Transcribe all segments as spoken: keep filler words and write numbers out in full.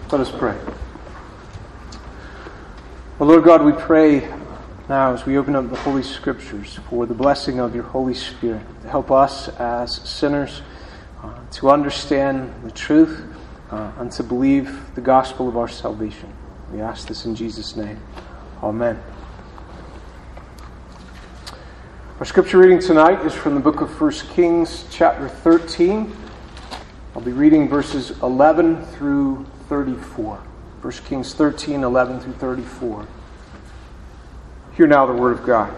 Let us pray. Well, Lord God, we pray now as we open up the Holy Scriptures for the blessing of your Holy Spirit to help us as sinners uh, to understand the truth uh, and to believe the gospel of our salvation. We ask this in Jesus' name. Amen. Our scripture reading tonight is from the book of First Kings, chapter thirteen. I'll be reading verses eleven through thirty-four. First Kings thirteen, eleven through thirty-four. Hear now the word of God.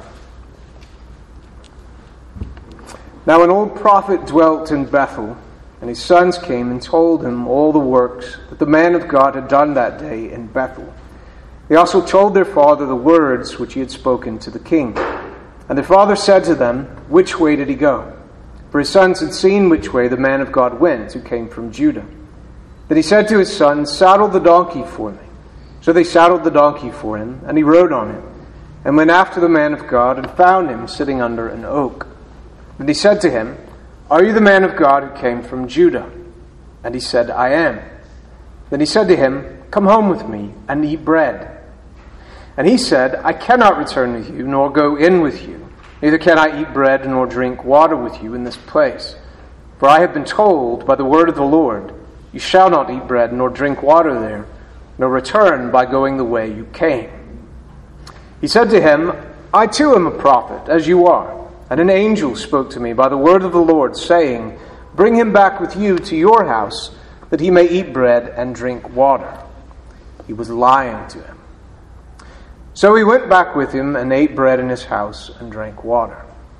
Now an old prophet dwelt in Bethel, and his sons came and told him all the works that the man of God had done that day in Bethel. They also told their father the words which he had spoken to the king. And their father said to them, "Which way did he go?" For his sons had seen which way the man of God went, who came from Judah. Then he said to his sons, "Saddle the donkey for me." So they saddled the donkey for him, and he rode on it, and went after the man of God, and found him sitting under an oak. And he said to him, "Are you the man of God who came from Judah?" And he said, "I am." Then he said to him, "Come home with me, and eat bread." And he said, "I cannot return with you, nor go in with you. Neither can I eat bread nor drink water with you in this place. For I have been told by the word of the Lord, you shall not eat bread nor drink water there, nor return by going the way you came." He said to him, "I too am a prophet, as you are. And an angel spoke to me by the word of the Lord, saying, Bring him back with you to your house, that he may eat bread and drink water." He was lying to him. So he went back with him and ate bread in his house and drank water.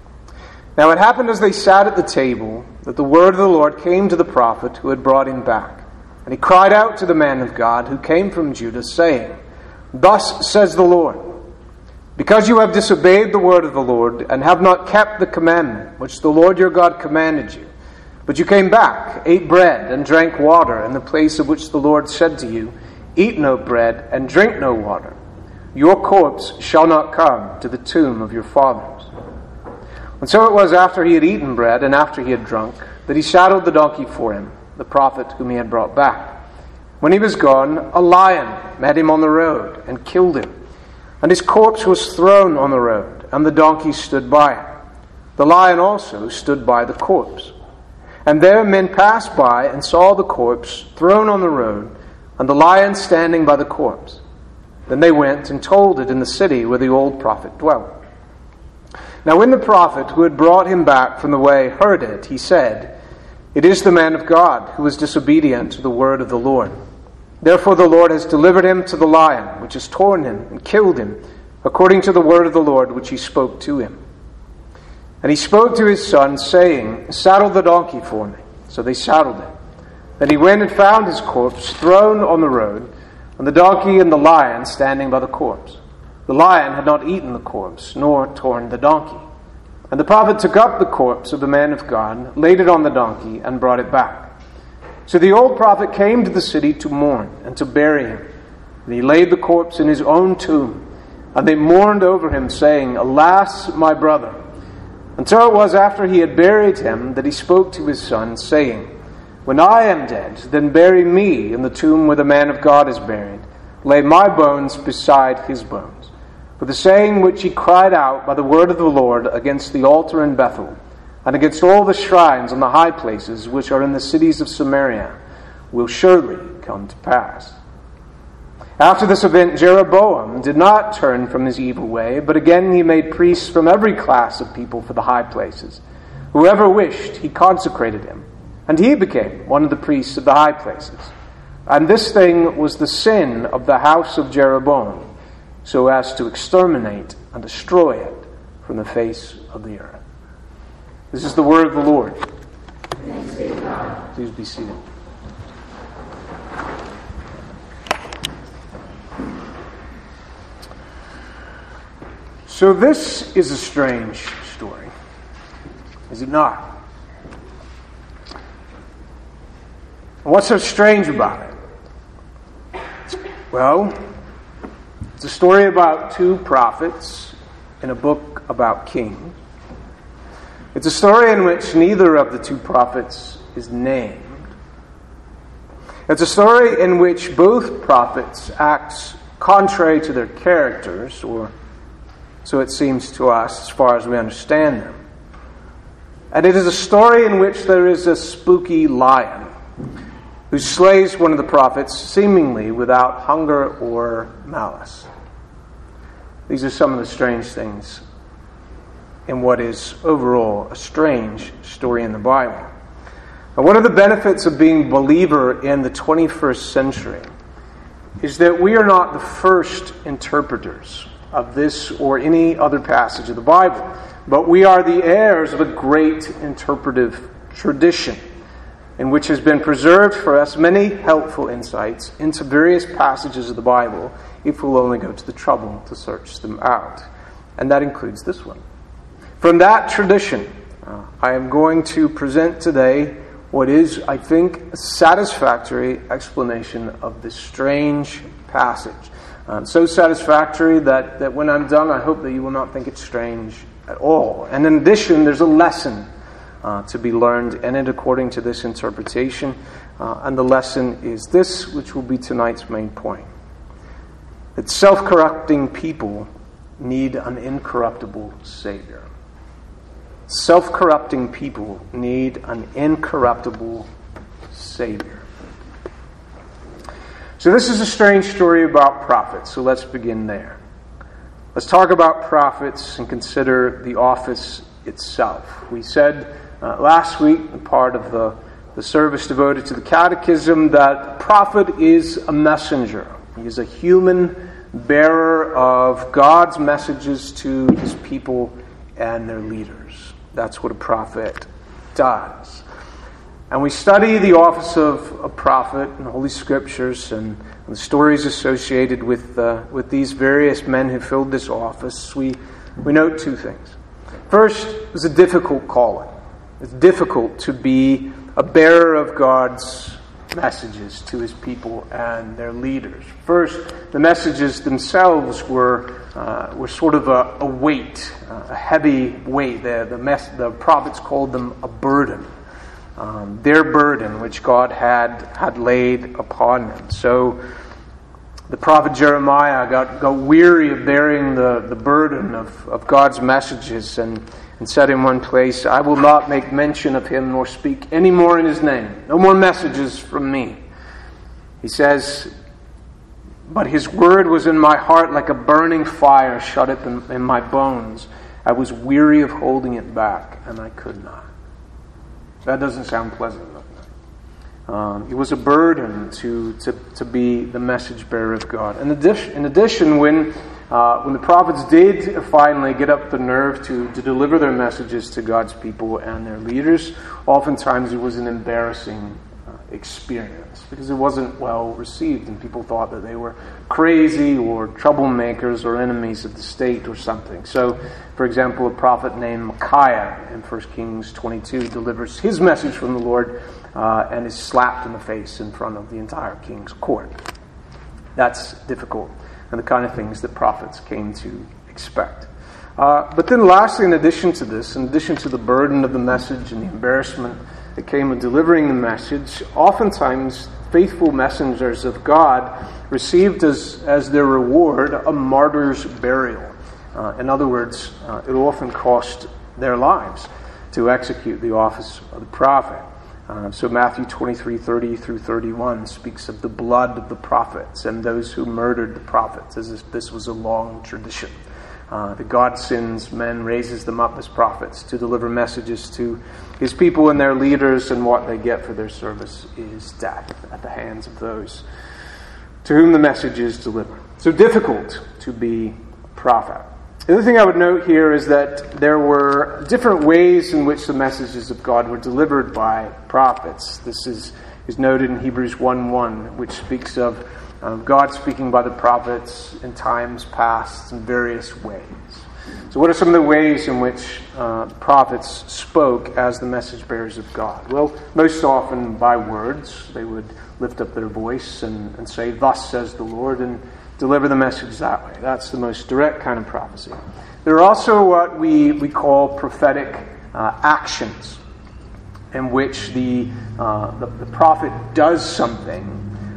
Now it happened as they sat at the table that the word of the Lord came to the prophet who had brought him back. And he cried out to the man of God who came from Judah, saying, "Thus says the Lord, because you have disobeyed the word of the Lord and have not kept the commandment which the Lord your God commanded you, but you came back, ate bread and drank water in the place of which the Lord said to you, Eat no bread and drink no water, your corpse shall not come to the tomb of your fathers." And so it was after he had eaten bread and after he had drunk, that he saddled the donkey for him, the prophet whom he had brought back. When he was gone, a lion met him on the road and killed him. And his corpse was thrown on the road, and the donkey stood by it. The lion also stood by the corpse. And there men passed by and saw the corpse thrown on the road, and the lion standing by the corpse. Then they went and told it in the city where the old prophet dwelt. Now when the prophet who had brought him back from the way heard it, he said, "It is the man of God who was disobedient to the word of the Lord. Therefore the Lord has delivered him to the lion, which has torn him and killed him, according to the word of the Lord which he spoke to him." And he spoke to his son, saying, "Saddle the donkey for me." So they saddled it. Then he went and found his corpse thrown on the road, and the donkey and the lion standing by the corpse. The lion had not eaten the corpse, nor torn the donkey. And the prophet took up the corpse of the man of God, laid it on the donkey, and brought it back. So the old prophet came to the city to mourn and to bury him. And he laid the corpse in his own tomb. And they mourned over him, saying, "Alas, my brother." And so it was after he had buried him that he spoke to his son, saying, "When I am dead, then bury me in the tomb where the man of God is buried. Lay my bones beside his bones." For the saying which he cried out by the word of the Lord against the altar in Bethel, and against all the shrines on the high places which are in the cities of Samaria, will surely come to pass. After this event, Jeroboam did not turn from his evil way, but again he made priests from every class of people for the high places. Whoever wished, he consecrated him, and he became one of the priests of the high places. And this thing was the sin of the house of Jeroboam, so as to exterminate and destroy it from the face of the earth. This is the word of the Lord. Thanks be to God. Please be seated. So this is a strange story, is it not? What's so strange about it? Well, it's a story about two prophets in a book about kings. It's a story in which neither of the two prophets is named. It's a story in which both prophets act contrary to their characters, or so it seems to us as far as we understand them. And it is a story in which there is a spooky lion who slays one of the prophets seemingly without hunger or malice. These are some of the strange things in what is overall a strange story in the Bible. And one of the benefits of being a believer in the twenty-first century is that we are not the first interpreters of this or any other passage of the Bible, but we are the heirs of a great interpretive tradition in which has been preserved for us many helpful insights into various passages of the Bible if we'll only go to the trouble to search them out. And that includes this one. From that tradition, uh, I am going to present today what is, I think, a satisfactory explanation of this strange passage. Um, so satisfactory that, that when I'm done, I hope that you will not think it's strange at all. And in addition, there's a lesson uh, to be learned in it according to this interpretation. Uh, and the lesson is this, which will be tonight's main point. That self-corrupting people need an incorruptible Savior. Self-corrupting people need an incorruptible Savior. So this is a strange story about prophets, so let's begin there. Let's talk about prophets and consider the office itself. We said uh, last week, part of the, the service devoted to the catechism, that prophet is a messenger. He is a human bearer of God's messages to his people and their leaders. That's what a prophet does. And we study the office of a prophet in the Holy Scriptures and the stories associated with uh, with these various men who filled this office. We we note two things. First, it was a difficult calling. It's difficult to be a bearer of God's messages to his people and their leaders. First, the messages themselves were uh, were sort of a, a weight, uh, a heavy weight. The the, mess, the prophets called them a burden. Um, their burden, which God had had laid upon them. So the prophet Jeremiah got, got weary of bearing the, the burden of, of God's messages and, and said in one place, I will not make mention of him nor speak any more in his name. No more messages from me. He says, but his word was in my heart like a burning fire shut up in, in my bones. I was weary of holding it back, and I could not. That doesn't sound pleasant enough. Um, it was a burden to, to, to be the message bearer of God. In addition, in addition when uh, when the prophets did finally get up the nerve to, to deliver their messages to God's people and their leaders, oftentimes it was an embarrassing uh, experience because it wasn't well received and people thought that they were crazy or troublemakers or enemies of the state or something. So, for example, a prophet named Micaiah in First Kings twenty-two delivers his message from the Lord uh, and is slapped in the face in front of the entire king's court. That's difficult and the kind of things that prophets came to expect. Uh, but then lastly, in addition to this, in addition to the burden of the message and the embarrassment that came with delivering the message, oftentimes faithful messengers of God received as, as their reward a martyr's burial. Uh, in other words, uh, it often cost their lives to execute the office of the prophet. Uh, so Matthew twenty-three, thirty through thirty-one speaks of the blood of the prophets and those who murdered the prophets, as if this was a long tradition. Uh, that God sends men, raises them up as prophets to deliver messages to his people and their leaders, and what they get for their service is death at the hands of those to whom the message is delivered. So difficult to be a prophet. The other thing I would note here is that there were different ways in which the messages of God were delivered by prophets. This is, is noted in Hebrews one one, which speaks of uh, God speaking by the prophets in times past in various ways. So what are some of the ways in which uh, prophets spoke as the message bearers of God? Well, most often by words. They would lift up their voice and, and say, "Thus says the Lord," and deliver the message that way. That's the most direct kind of prophecy. There are also what we, we call prophetic uh, actions, in which the, uh, the the prophet does something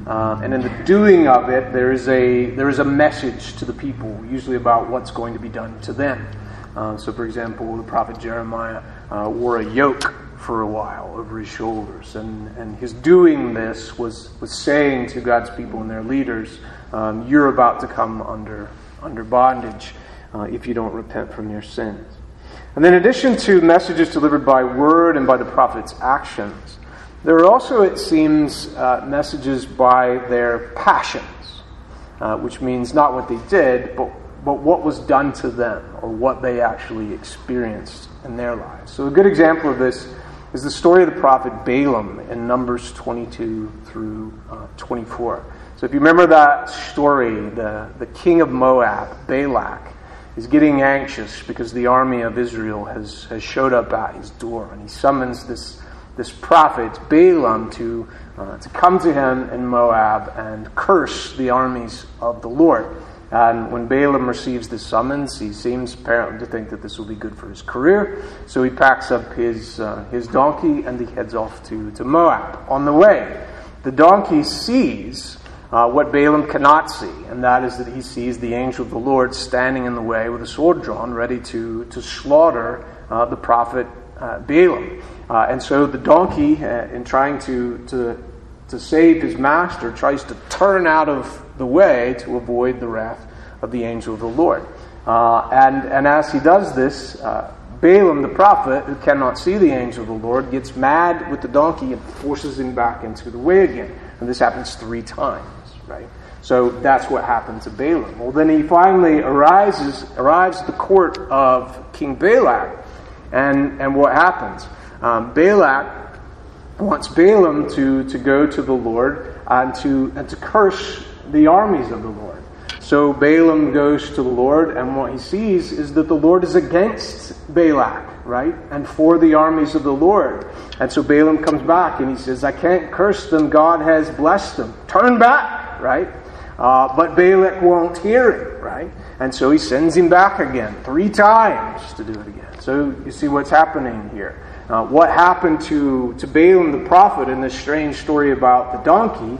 Um, and in the doing of it, there is a there is a message to the people, usually about what's going to be done to them. Uh, so, for example, the prophet Jeremiah uh, wore a yoke for a while over his shoulders, and, and his doing this was, was saying to God's people and their leaders, um, you're about to come under under bondage uh, if you don't repent from your sins. And then in addition to messages delivered by word and by the prophet's actions, there are also, it seems, uh, messages by their passions, uh, which means not what they did, but, but what was done to them, or what they actually experienced in their lives. So a good example of this is the story of the prophet Balaam in Numbers twenty-two through uh, twenty-four. So if you remember that story, the, the king of Moab, Balak, is getting anxious because the army of Israel has, has showed up at his door, and he summons this this prophet Balaam to uh, to come to him in Moab and curse the armies of the Lord. And when Balaam receives this summons, he seems apparently to think that this will be good for his career. So he packs up his uh, his donkey and he heads off to, to Moab. On the way, the donkey sees uh, what Balaam cannot see, and that is that he sees the angel of the Lord standing in the way with a sword drawn, ready to, to slaughter uh, the prophet uh, Balaam. Uh, and so the donkey, uh, in trying to, to to save his master, tries to turn out of the way to avoid the wrath of the angel of the Lord. Uh, and, and as he does this, uh, Balaam the prophet, who cannot see the angel of the Lord, gets mad with the donkey and forces him back into the way again. And this happens three times, right? So that's what happened to Balaam. Well, then he finally arises, arrives at the court of King Balak. And, and what happens? Um, Balak wants Balaam to, to go to the Lord and to and to curse the armies of the Lord. So Balaam goes to the Lord, and what he sees is that the Lord is against Balak, right? And for the armies of the Lord. And so Balaam comes back and he says, I can't curse them, God has blessed them. Turn back, right? Uh, but Balak won't hear it, right? And so he sends him back again, three times to do it again. So you see what's happening here. Uh, what happened to, to Balaam the prophet in this strange story about the donkey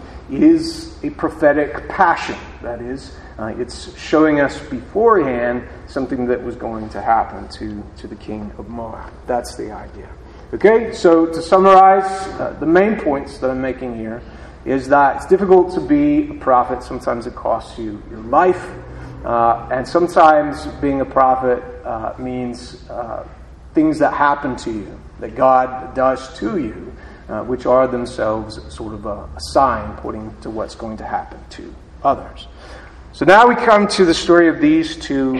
is a prophetic passion. That is, uh, it's showing us beforehand something that was going to happen to, to the king of Moab. That's the idea. Okay, so to summarize, uh, the main points that I'm making here is that it's difficult to be a prophet. Sometimes it costs you your life. Uh, and sometimes being a prophet uh, means uh, things that happen to you, that God does to you, uh, which are themselves sort of a, a sign pointing to what's going to happen to others. So now we come to the story of these two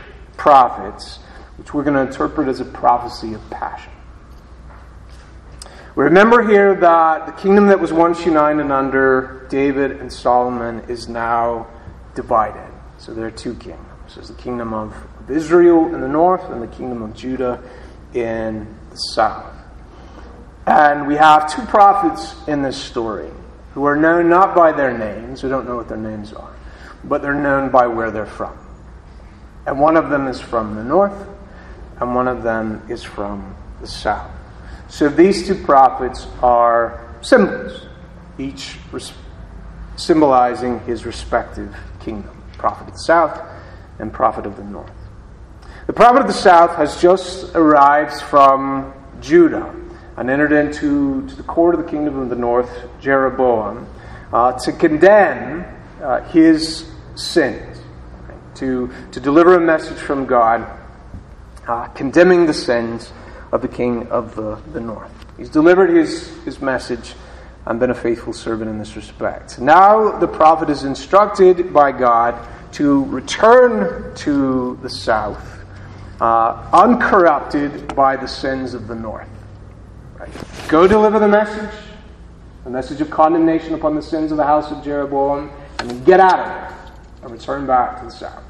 prophets, which we're going to interpret as a prophecy of passion. We remember here that the kingdom that was once united under David and Solomon is now divided. So there are two kingdoms. There's the kingdom of Israel in the north and the kingdom of Judah in the south. And we have two prophets in this story who are known not by their names, we don't know what their names are, but they're known by where they're from. And one of them is from the north, and one of them is from the south. So these two prophets are symbols, each res- symbolizing his respective kingdom. Prophet of the south and prophet of the north. The prophet of the south has just arrived from Judah and entered into to the court of the kingdom of the north, Jeroboam, uh, to condemn uh, his sins, right? to, to deliver a message from God uh, condemning the sins of the king of the, the north. He's delivered his, his message and been a faithful servant in this respect. Now the prophet is instructed by God to return to the south, uh, uncorrupted by the sins of the north. Right? Go deliver the message, the message of condemnation upon the sins of the house of Jeroboam, and then get out of there and return back to the south.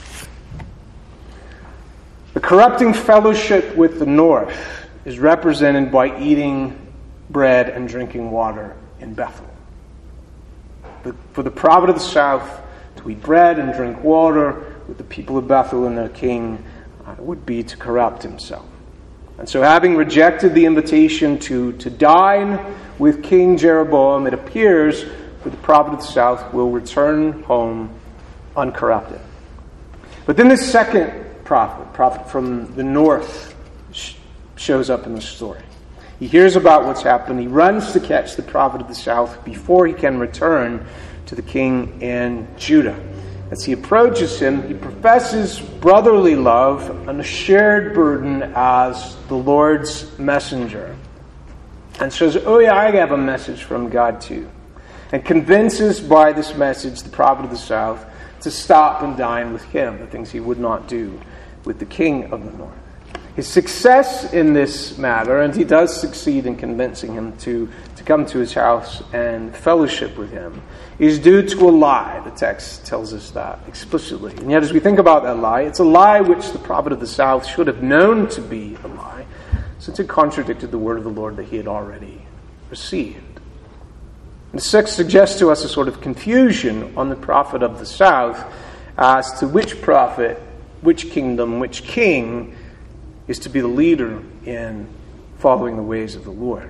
The corrupting fellowship with the north is represented by eating bread and drinking water in Bethel. The, for the prophet of the south to eat bread and drink water with the people of Bethel and their king uh, would be to corrupt himself. And so having rejected the invitation to, to dine with King Jeroboam, it appears but the prophet of the south will return home uncorrupted. But then the second prophet, prophet from the north, sh- shows up in the story. He hears about what's happened. He runs to catch the prophet of the south before he can return to the king in Judah. As he approaches him, he professes brotherly love and a shared burden as the Lord's messenger. And says, oh yeah, I have a message from God too. And convinces by this message the prophet of the south to stop and dine with him, the things he would not do with the king of the north. His success in this matter, and he does succeed in convincing him to, to come to his house and fellowship with him, is due to a lie. The text tells us that explicitly. And yet as we think about that lie, it's a lie which the prophet of the south should have known to be a lie, since it contradicted the word of the Lord that he had already received. And the text suggests to us a sort of confusion on the prophet of the south as to which prophet, which kingdom, which king is to be the leader in following the ways of the Lord.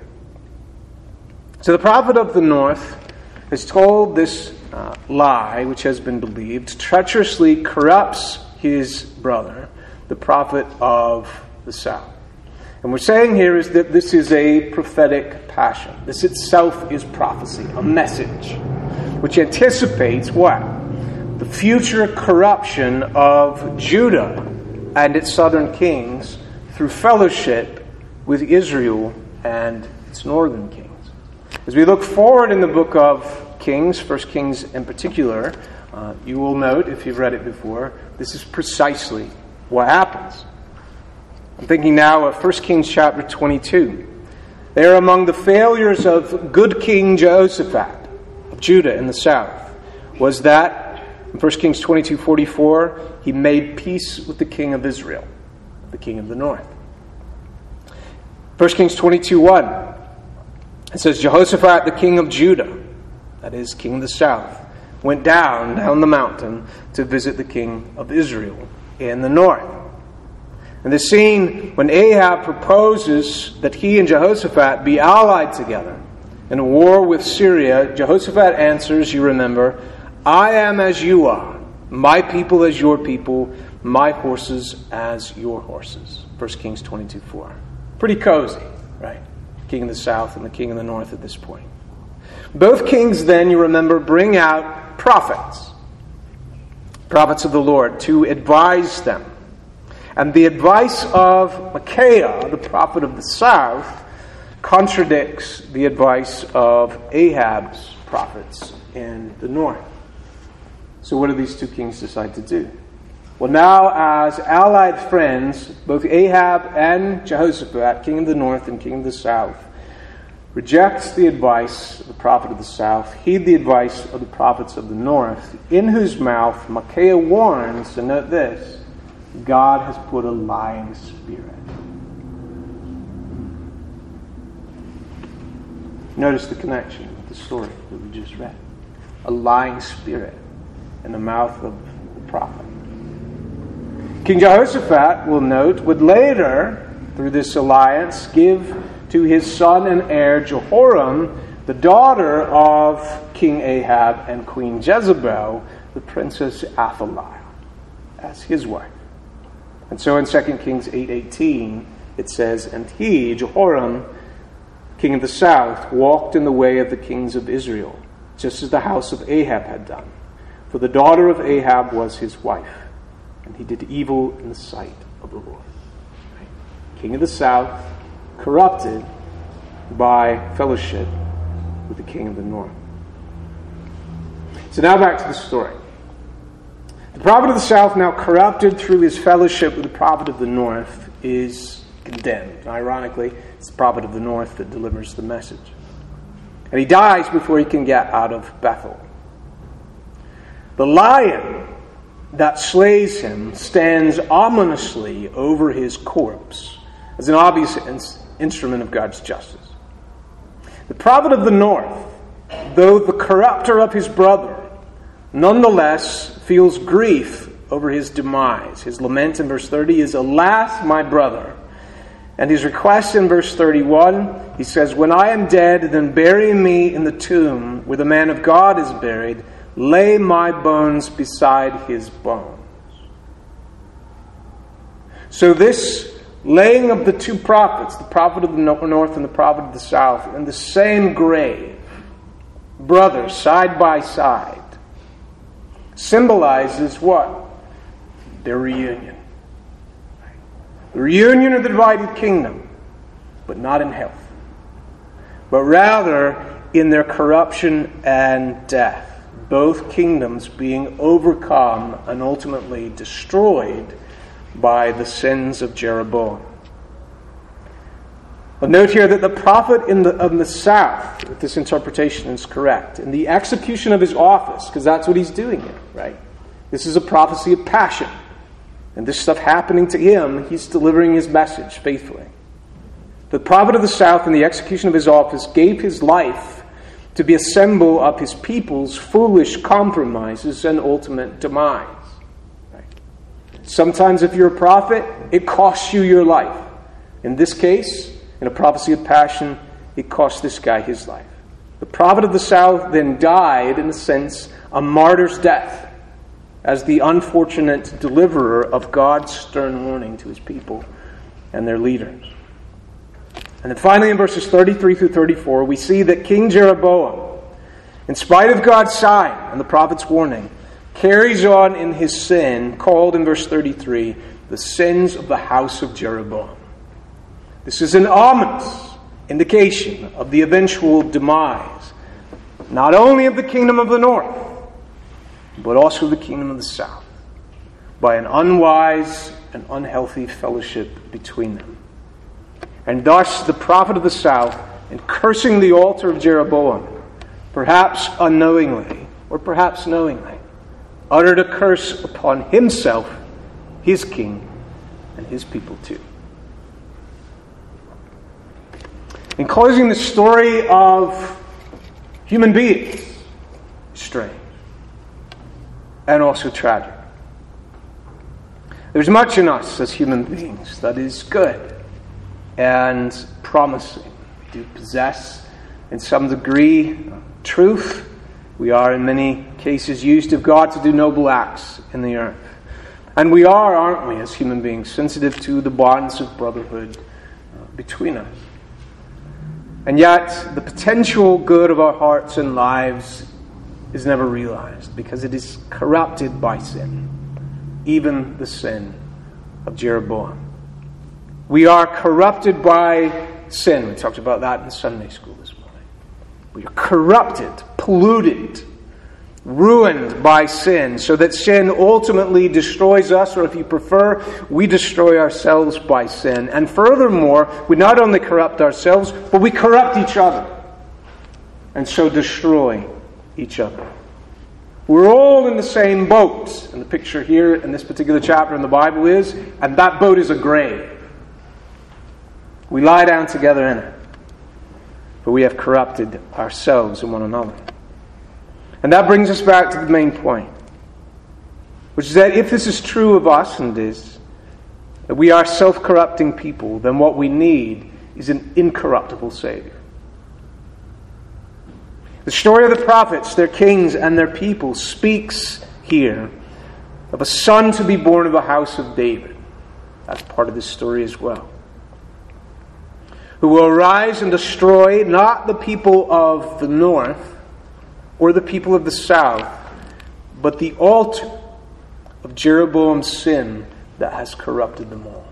So the prophet of the north has told this uh, lie, which has been believed, treacherously corrupts his brother, the prophet of the south. And we're saying here is that this is a prophetic passion. This itself is prophecy, a message, which anticipates what? The future corruption of Judah and its southern kings through fellowship with Israel and its northern kings. As we look forward in the book of Kings, First Kings in particular, uh, you will note, if you've read it before, this is precisely what happens. I'm thinking now of First Kings chapter twenty-two. They are among the failures of good King Jehoshaphat of Judah in the south. Was that in First Kings twenty-two forty-four, he made peace with the king of Israel, the king of the north. First Kings twenty-two one, it says, Jehoshaphat, the king of Judah, that is, king of the south, went down, down the mountain to visit the king of Israel in the north. And the scene when Ahab proposes that he and Jehoshaphat be allied together in a war with Syria, Jehoshaphat answers, you remember, I am as you are, my people as your people, my horses as your horses. First Kings twenty-two four. Pretty cozy, right? King of the south and the king of the north at this point. Both kings then, you remember, bring out prophets, prophets of the Lord, to advise them. And the advice of Micaiah, the prophet of the south, contradicts the advice of Ahab's prophets in the north. So what do these two kings decide to do? Well, now as allied friends, both Ahab and Jehoshaphat, king of the north and king of the south, reject the advice of the prophet of the south, heed the advice of the prophets of the north, in whose mouth Micaiah warns, and note this, God has put a lying spirit. Notice the connection with the story that we just read. A lying spirit in the mouth of the prophet. King Jehoshaphat, we'll note, would later, through this alliance, give to his son and heir Jehoram, the daughter of King Ahab and Queen Jezebel, the princess Athaliah, as his wife. And so in Second Kings eight eighteen, it says, And he, Jehoram, king of the south, walked in the way of the kings of Israel, just as the house of Ahab had done. For the daughter of Ahab was his wife, and he did evil in the sight of the Lord. Right? King of the south, corrupted by fellowship with the king of the north. So now back to the story. The prophet of the south, now corrupted through his fellowship with the prophet of the north, is condemned. Ironically, it's the prophet of the north that delivers the message. And he dies before he can get out of Bethel. The lion that slays him stands ominously over his corpse as an obvious in- instrument of God's justice. The prophet of the north, though the corrupter of his brother, nonetheless feels grief over his demise. His lament in verse thirty is, Alas, my brother. And his request in verse thirty-one he says, "When I am dead, then bury me in the tomb where the man of God is buried. Lay my bones beside his bones." So this laying of the two prophets, the prophet of the north and the prophet of the south, in the same grave, brothers, side by side, symbolizes what? Their reunion. The reunion of the divided kingdom, but not in health, but rather in their corruption and death, both kingdoms being overcome and ultimately destroyed by the sins of Jeroboam. But note here that the prophet in the, of the south, if this interpretation is correct, in the execution of his office, because that's what he's doing here, right? This is a prophecy of passion. And this stuff happening to him, he's delivering his message faithfully. The prophet of the south in the execution of his office gave his life to be a symbol of his people's foolish compromises and ultimate demise. Right? Sometimes if you're a prophet, it costs you your life. In this case, in a prophecy of passion, it cost this guy his life. The prophet of the south then died, in a sense, a martyr's death, as the unfortunate deliverer of God's stern warning to his people and their leaders. And then finally in verses thirty-three through thirty-four, we see that King Jeroboam, in spite of God's sign and the prophet's warning, carries on in his sin, called in verse thirty-three, the sins of the house of Jeroboam. This is an ominous indication of the eventual demise, not only of the kingdom of the north, but also the kingdom of the south, by an unwise and unhealthy fellowship between them. And thus the prophet of the south, in cursing the altar of Jeroboam, perhaps unknowingly, or perhaps knowingly, uttered a curse upon himself, his king, and his people too. In closing, the story of human beings is strange and also tragic. There's much in us as human beings that is good and promising. We do possess, in some degree, truth. We are, in many cases, used of God to do noble acts in the earth. And we are, aren't we, as human beings, sensitive to the bonds of brotherhood uh, between us. And yet, the potential good of our hearts and lives is never realized because it is corrupted by sin, even the sin of Jeroboam. We are corrupted by sin. We talked about that in Sunday school this morning. We are corrupted, polluted, ruined by sin, so that sin ultimately destroys us, or if you prefer, we destroy ourselves by sin. And furthermore, we not only corrupt ourselves, but we corrupt each other, and so destroy each other. We're all in the same boat. And the picture here in this particular chapter in the Bible is, and that boat is a grave. We lie down together in it. But we have corrupted ourselves and one another. And that brings us back to the main point, which is that if this is true of us, and it is, that we are self-corrupting people, then what we need is an incorruptible Savior. The story of the prophets, their kings, and their people speaks here of a son to be born of the house of David. That's part of this story as well. Who will arise and destroy not the people of the north or the people of the south, but the altar of Jeroboam's sin that has corrupted them all.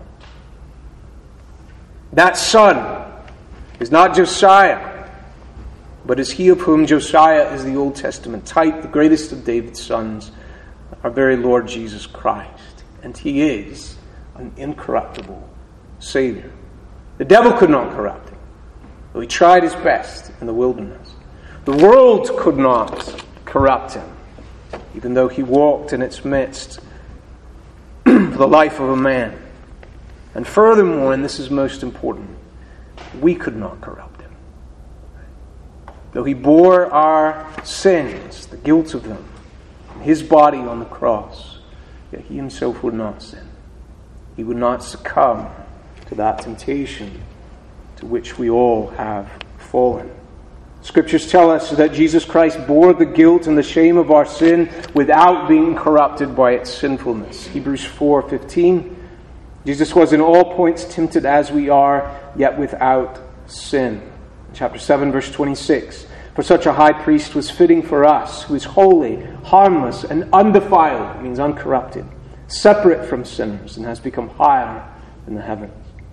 That son is not Josiah, but is he of whom Josiah is the Old Testament type, the greatest of David's sons, our very Lord Jesus Christ. And he is an incorruptible Savior. The devil could not corrupt him, though he tried his best in the wilderness. The world could not corrupt him, even though he walked in its midst for the life of a man. And furthermore, and this is most important, we could not corrupt him. Though he bore our sins, the guilt of them, in his body on the cross, yet he himself would not sin. He would not succumb to that temptation to which we all have fallen. Scriptures tell us that Jesus Christ bore the guilt and the shame of our sin without being corrupted by its sinfulness. Hebrews four fifteen. Jesus was in all points tempted as we are, yet without sin. Chapter seven, verse twenty-six. For such a high priest was fitting for us, who is holy, harmless, and undefiled, means uncorrupted, separate from sinners, and has become higher than the heavens.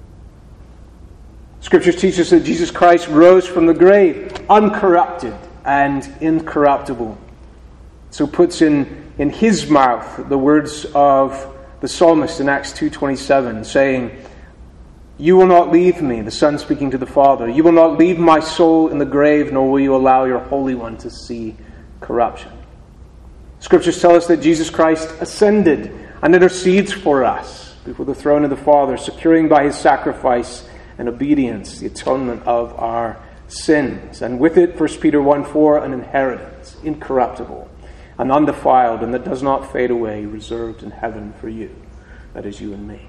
Scriptures teach us that Jesus Christ rose from the grave, uncorrupted and incorruptible. So puts in, in his mouth the words of the psalmist in Acts two twenty-seven, saying, "You will not leave me," the Son speaking to the Father, "you will not leave my soul in the grave, nor will you allow your Holy One to see corruption." Scriptures tell us that Jesus Christ ascended and intercedes for us before the throne of the Father, securing by his sacrifice and obedience the atonement of our sins. And with it, First Peter one four, an inheritance, incorruptible and undefiled, and that does not fade away, reserved in heaven for you. That is you and me.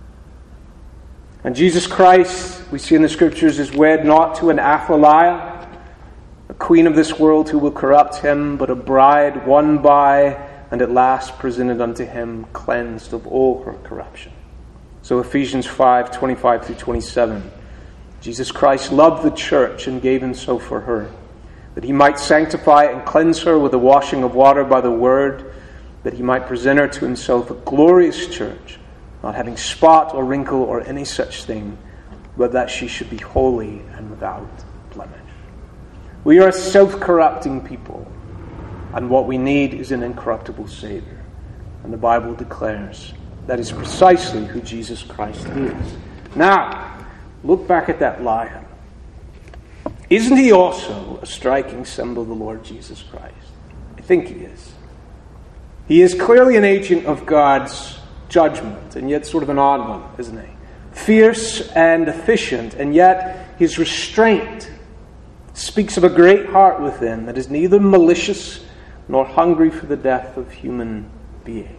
And Jesus Christ, we see in the Scriptures, is wed not to an Athaliah, a queen of this world who will corrupt him, but a bride won by and at last presented unto him, cleansed of all her corruption. So Ephesians five twenty-five through twenty-seven. Jesus Christ loved the church and gave himself for her, that he might sanctify and cleanse her with the washing of water by the word, that he might present her to himself a glorious church, not having spot or wrinkle or any such thing, but that she should be holy and without blemish. We are a self-corrupting people, and what we need is an incorruptible Savior. And the Bible declares that is precisely who Jesus Christ is. Now, look back at that lion. Isn't he also a striking symbol of the Lord Jesus Christ? I think he is. He is clearly an agent of God's judgment, and yet sort of an odd one, isn't he? Fierce and efficient, and yet his restraint speaks of a great heart within that is neither malicious nor hungry for the death of human being.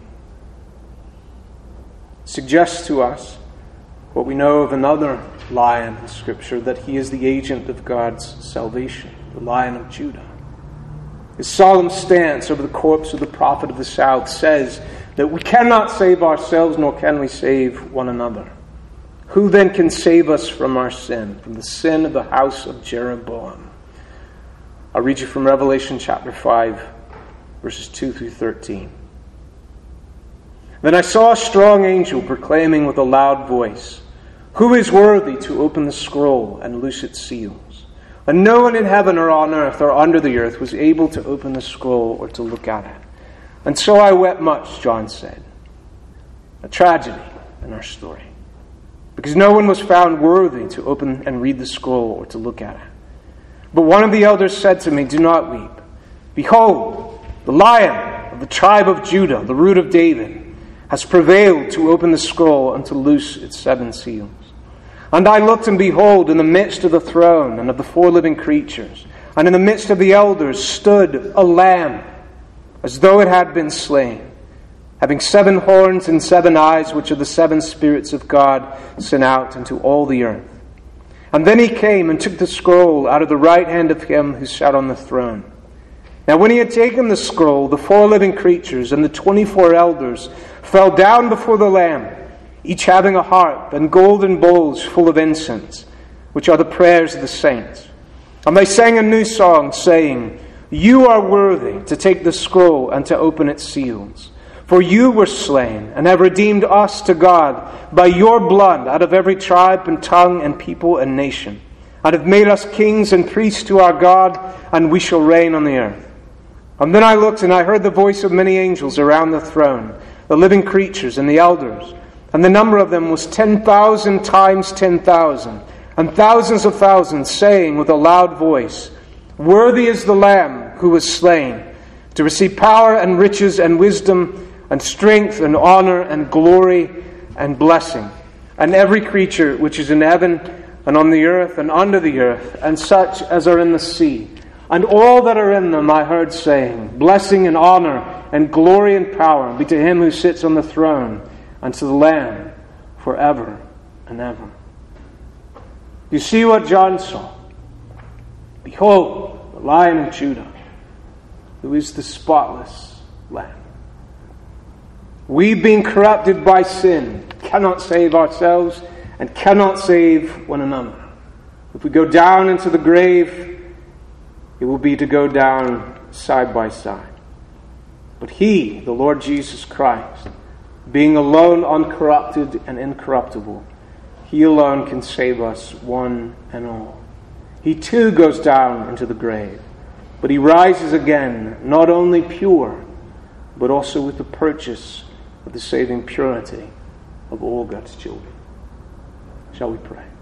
Suggests to us what we know of another lion in Scripture, that he is the agent of God's salvation, the Lion of Judah. His solemn stance over the corpse of the prophet of the south says that we cannot save ourselves, nor can we save one another. Who then can save us from our sin, from the sin of the house of Jeroboam? I'll read you from Revelation chapter five, verses two through thirteen. Then I saw a strong angel proclaiming with a loud voice, "Who is worthy to open the scroll and loose its seals?" And no one in heaven or on earth or under the earth was able to open the scroll or to look at it. And so I wept much, John said. A tragedy in our story, because no one was found worthy to open and read the scroll or to look at it. But one of the elders said to me, "Do not weep. Behold, the Lion of the tribe of Judah, the Root of David, has prevailed to open the scroll and to loose its seven seals." And I looked, and behold, in the midst of the throne and of the four living creatures, and in the midst of the elders, stood a lamb, as though it had been slain, having seven horns and seven eyes, which are the seven spirits of God sent out into all the earth. And then he came and took the scroll out of the right hand of him who sat on the throne. Now when he had taken the scroll, the four living creatures and the twenty-four elders fell down before the Lamb, each having a harp and golden bowls full of incense, which are the prayers of the saints. And they sang a new song, saying, "You are worthy to take the scroll and to open its seals. For you were slain and have redeemed us to God by your blood out of every tribe and tongue and people and nation, and have made us kings and priests to our God, and we shall reign on the earth." And then I looked, and I heard the voice of many angels around the throne, the living creatures and the elders. And the number of them was ten thousand times ten thousand, and thousands of thousands, saying with a loud voice, "Worthy is the Lamb who was slain, to receive power and riches and wisdom and strength and honor and glory and blessing." And every creature which is in heaven and on the earth and under the earth, and such as are in the sea, and all that are in them, I heard saying, "Blessing and honor and glory and power be to him who sits on the throne, and to the Lamb forever and ever." You see what John saw? Behold, the Lion of Judah, who is the spotless Lamb. We, being corrupted by sin, cannot save ourselves and cannot save one another. If we go down into the grave, it will be to go down side by side. But He, the Lord Jesus Christ, being alone uncorrupted and incorruptible, He alone can save us one and all. He too goes down into the grave, but He rises again, not only pure, but also with the purchase of the saving purity of all God's children. Shall we pray?